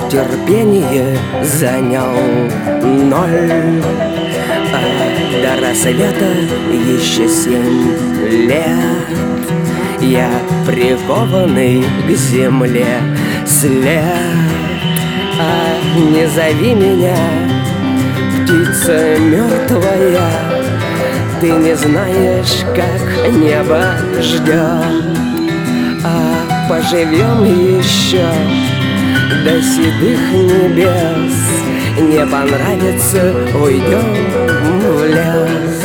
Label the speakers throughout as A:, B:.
A: терпение занял ноль, а до рассвета еще 7 лет. Я прикованный к земле след. А не зови меня, птица мертвая, ты не знаешь, как небо ждет. А поживем еще до седых небес. Не понравится, уйдем в лес.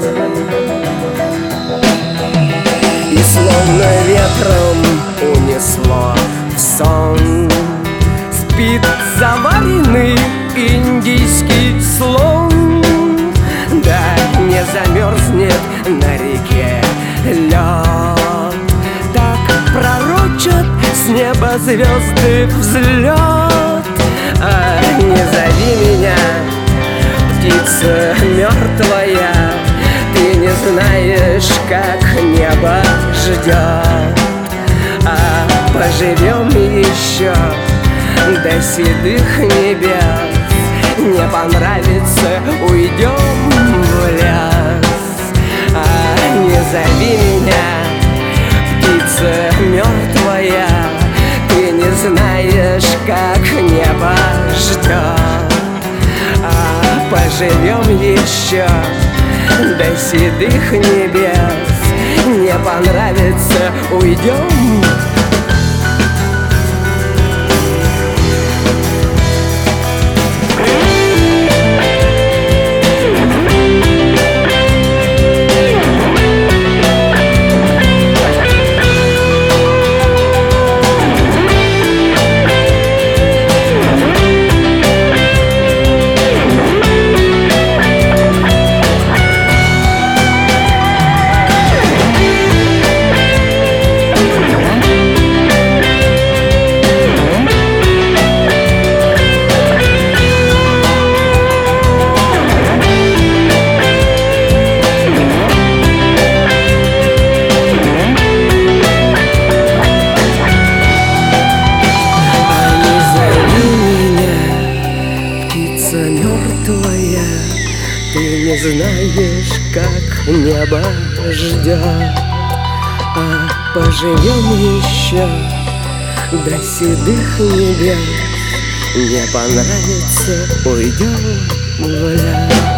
A: И словно ветром унесло в сон, спит заваренный индийский слон. Да не замерзнет на реке лед, так пророчат с неба звезды взлет. А не зови меня, птица мертвая, ты не знаешь, как небо ждет. А поживем еще до седых небес. Не понравится, уйдем в лес. А не зови меня, птица мертвая, ты не знаешь, как небо ждет. А поживем еще до седых небес. Не понравится, уйдем. Мертвая, ты не знаешь, как небо ждет. А поживем еще до седых небес. Не понравится, уйдем в лес.